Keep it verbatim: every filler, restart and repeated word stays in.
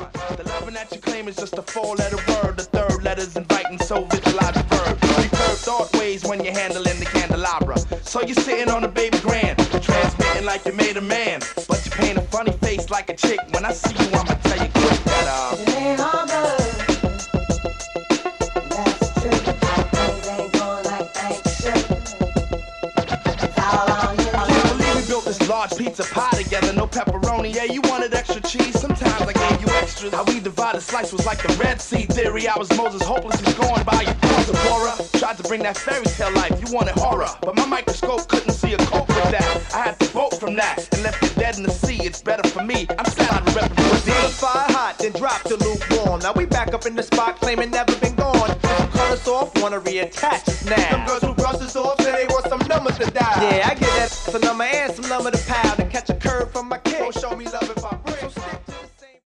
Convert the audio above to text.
The loving that you claim is just a four-letter word. The third letter's inviting, so visualize the verb. Three curved thought ways when you're handling the candelabra. So you're sitting on a baby grand, transmitting like you made a man. But you paint a funny face like a chick. When I see you, I'ma tell you quick that uh it ain't all good. That's true. Things ain't going like they should. It's all on you. I can't believe we built this large pizza pie together. No pepperoni, yeah, you wanted extra cheese. Sometimes I gave you extras. How we divided slice was like the Red Sea theory. I was Moses, hopeless and going by your thoughts of horror. Tried to bring that fairy tale life, you wanted horror. But my microscope couldn't see a cope with that. I had to vote from that and left it dead in the sea. It's better for me. I'm sad I'd rep it for Fire hot, then drop to lukewarm. Now we back up in the spot, claiming never been gone. Some cut us off, wanna reattach us now. Some girls who brush us off say they want some numbers to dial. Yeah, I get that, some number and some number to pile.